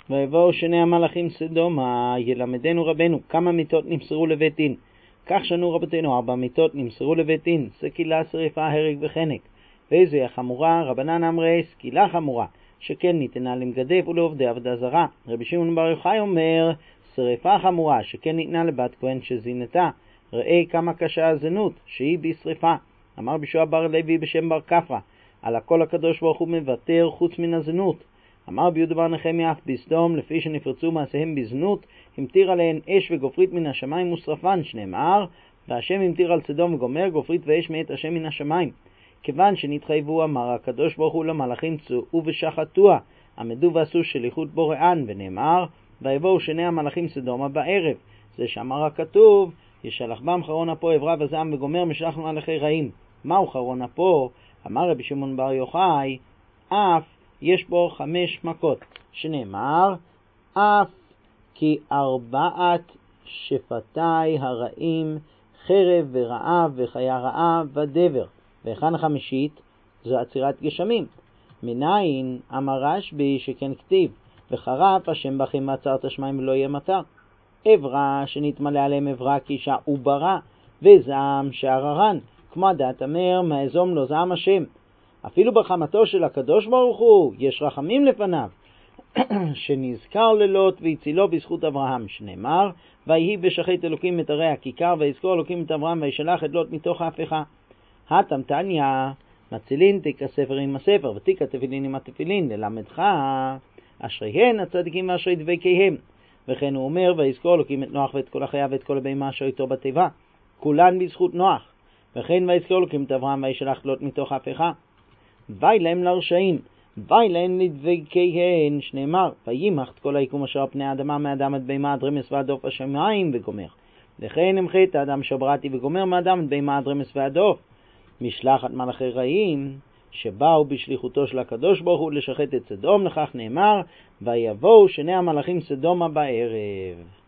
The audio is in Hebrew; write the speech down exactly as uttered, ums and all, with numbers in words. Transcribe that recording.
ויבואו שני המלאכים סדומה, ילמדנו רבנו כמה מיתות נמסרו לבית דין. כך שנו רבותינו, ארבע מיתות נמסרו לבית דין, סקילה, שריפה, הרג וחנק. ואיזו היא החמורה? רבנן אמרי סקילה חמורה, שכן ניתנה למגדף ולעובדי עבודה זרה. רבי שמעון בר יוחאי אומר שריפה חמורה, שכן ניתנה לבת כהן שזינתה. ראה כמה קשה הזנות שהיא בשריפה. אמר בישוע בר לוי בשם בר כפרא, על הכל הקדוש ברוך הוא מוותר חוץ מן הזנות. אמר ביהודה בר נחמיה אף בסדום, לפי שנפרצו מעשיהם בזנות, המטיר עליהן אש וגופרית מן השמיים ושרפן, שנאמר, והשם המטיר על סדום וגומר גופרית ואש מאת השם מן השמיים. כיוון שנתחייבו, אמר הקדוש ברוך הוא למלאכים, צאו ושחטוה, עמדו ועשו שליחות בוראן, ונאמר, ויבואו שני המלאכים סדומה בערב. זה שאמר הכתוב, ישלח בם חרון אפו עברה וזעם וגומר משלח מלאכי רעים. מהו חרון אפו? אמר רבי שמעון בר יוחאי, אף יש בו חמש מכות, שנאמר, אף כי ארבעת שפתי הרעים, חרב ורעב וחיה רעה ודבר. והיכן החמישית? זו עצירת גשמים. מניין אמר רשב"י שכן כתיב, וחרף השם בכם עצרת השמיים ולא יהיה מטר. עברה שנתמלא עליהם עברה קישה וברא, וזעם שעררן, כמו דעת אמר, מאזום לא זעם השם. אפילו בחמתו של הקדוש ברוך הוא יש רחמים לפניו, שנזכר ללוט והצילו בזכות אברהם, שנאמר, ויהי בשחט אלוקים את הרי הכיכר, ויזכור אלוקים את אברהם, וישלח את לוט מתוך ההפכה. התם תניא, מצילין תיק הספר עם הספר, ותיק התפילין עם התפילין, ללמדך אשריהן הצדיקים ואשרי דבקיהם. וכן הוא אומר, ויזכור אלוקים את נוח ואת כל החיה ואת כל הבהמה אשר איתו בתיבה, כולן בזכות נוח. וכן ויזכור אלוקים את אברהם, וישלח לוט מתוך ההפכה. וי להם לרשעים, וי להם לדבקיהן, שנאמר, וימח את כל היקום אשר פני האדמה, מאדם עד בהמה עד רמס ועד עוף השמיים וגומר. לכן המחה את האדם שבראתי וגומר מאדם עד בהמה עד רמס ועד עוף. משלחת מלאכי רעים שבאו בשליחותו של הקדוש ברוך הוא לשחט את סדום, לכך נאמר, ויבואו שני המלאכים סדומה בערב.